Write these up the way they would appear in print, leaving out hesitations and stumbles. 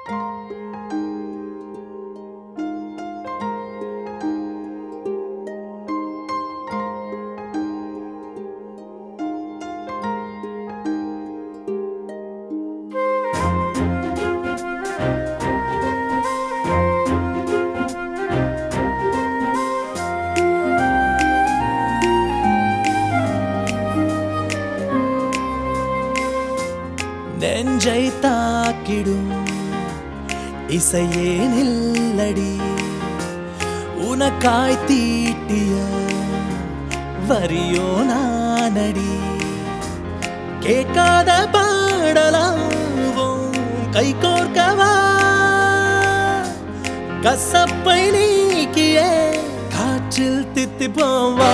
நெஞ்சை தாக்கிடும் இசையே நில்லடி, உனக்காய் தீட்டிய வரியோ நானடி. கேட்காத பாடலாவும் கை கோர்க்கவா, கசப்பை நீக்கியே காற்றில் தித்திப்போவா.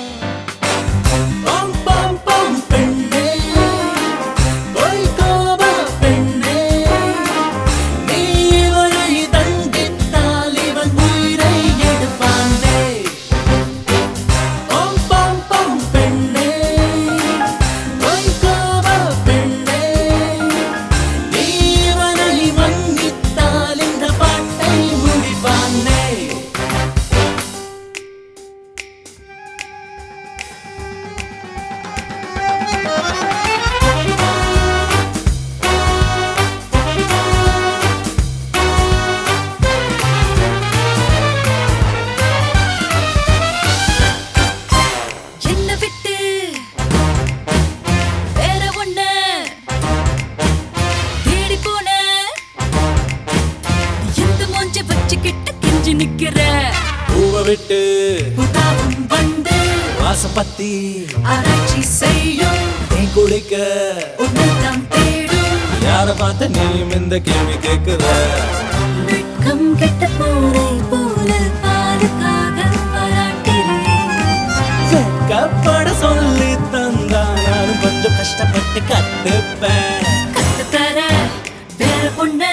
விட்டு புதாவும் வந்து வாசப்பத்தி ஆராய்ச்சி செய்யும், தேன் குடிக்க உன்னைத்தான் தேடும். யார பார்த்த நீயும் இந்த கேள்வி கேட்குற? வெட்கம் கெட்ட பூனை போல பாலுக்காக பாராட்டுகிறேன். வெட்கப்பட சொல்லி தந்தா நானும் கொஞ்சம் கஷ்டப்பட்டு கத்துப்பேன். கத்துத்தர வேற பொண்ணு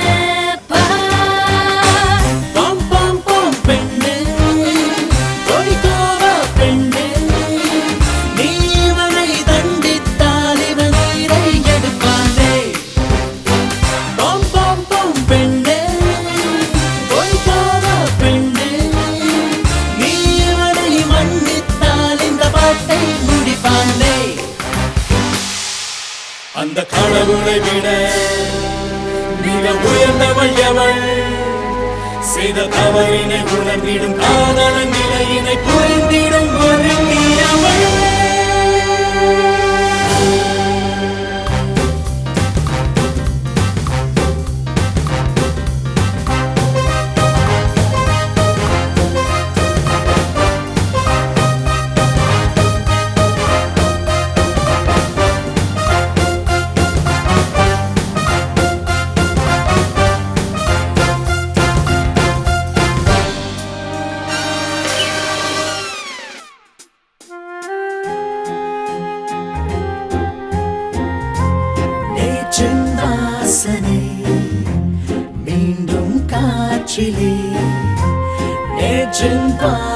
அந்த கடவுளை விட மிக உயர்ந்தவள் எவள்? செய்த தவறினை உணர்ந்திடும் காதலன் நிலையினை புரிந்திடும் ஒரு நீயவள். வாசனை மீண்டும் காற்றிலே நேற்றின்